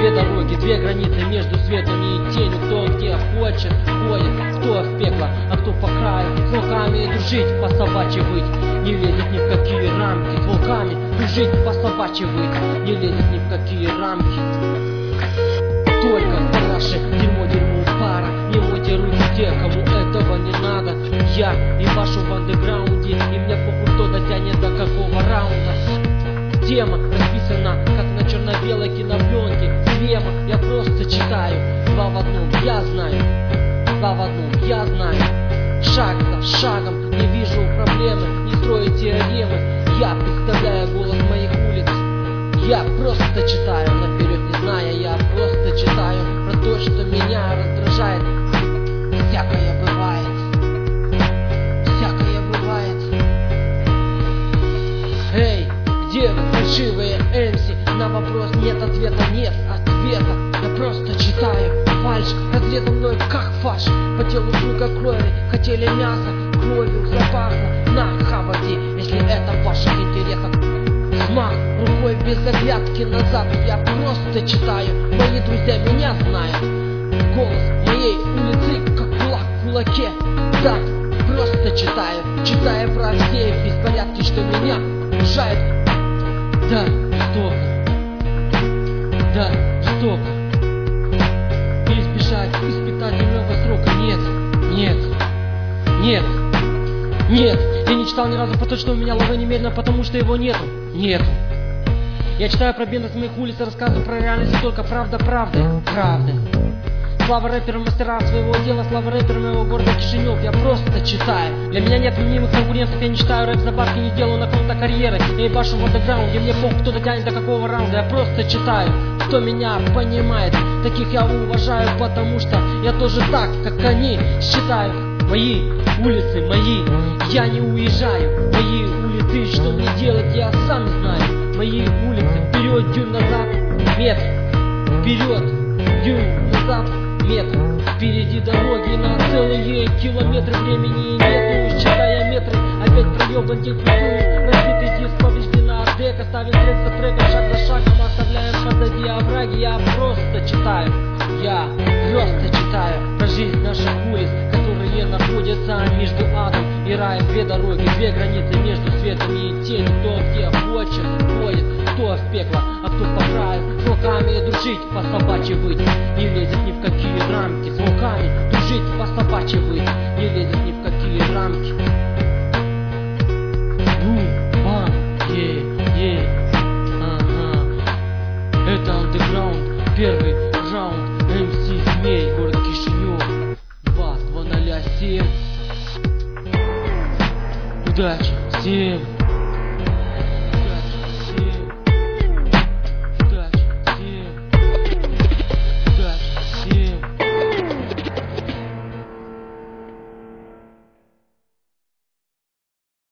две дороги, две границы между светом и тенью. Кто где хочет, ходит, кто в пекло, а кто по краю. С волками дружить, по собачьи выть, не лезет ни в какие рамки. С волками дружить, по собачьи выть, не лезет ни в какие рамки. Только параши, дерьмо пара, не мойте руки те, кому этого не надо. Я и вашу в андеграунде, и мне похуй, кто дотянет до какого раунда. Тема расписана, как на черно-белой кинопленке. Схема, я просто читаю. Два в одном, я знаю. Два в одном, я знаю. Шаг за шагом, не вижу проблемы, не строю теоремы. Я представляю голос моих улиц. Я просто читаю, наперед не зная. Я просто читаю про то, что меня раздражает. Всякое бывает. Всякое бывает. Эй, где вы, фальшивые MC? На вопрос нет ответа, нет ответа. Я просто читаю фальшь, разлито мной как фарш. По телу струйка крови, хотели мясо, кровью запахло. На, хавайте, если это в ваших интересах. Взмах рукой без оглядки назад. Я просто читаю, мои друзья меня знают. Голос моей улицы, как кулак в кулаке. Да, просто читаю, читая про все беспорядки, что меня мешает. Да, жестоко. Да, жестоко. Не избежать испытательного срока. Нет, нет, нет, нет. Я не читал ни разу про то, что у меня лавы немедленно, потому что его нету. Нету. Я читаю про бедность моих улиц, рассказываю про реальность, только правда правды. Правды. Слава рэперам, мастера своего дела, слава рэперам моего города Кишинев. Я просто читаю. Для меня нет мнимых конкурентов, я не читаю рэп за бабки, не делаю на ком-то карьеры. Я ебашу в андеграунде, мне похуй, кто дотянет до какого раунда. Я просто читаю, кто меня понимает. Таких я уважаю, потому что я тоже так, как они, считаю. Мои улицы, мои, я не уезжаю. Мои улицы, что мне делать, я сам знаю. Мои улицы, вперед, дюйм назад, метр. Вперед, дюйм назад, метр. Впереди дороги на целые километры. Времени нету, считая метры. Опять проебан диффузует. Разбитый диск, повреждена дека. Ставим трек за треком, шаг за шагом. Оставляем позади овраги. Я просто читаю. Я просто читаю про жизнь наших улиц, которые находятся между адом и раем. Две дороги, две границы между светом и тенью. Кто где хочет, ходит, кто в пекло, а кто по краю. С волками дружить, по собачьи выть, не лезет ни в какие рамки. С волками дружить, по собачьи выть, не лезет ни в какие рамки. Бум, бам, ага. Это андеграунд, первый раунд. МС Змей, город Кишинев, 2207. Удачи всем!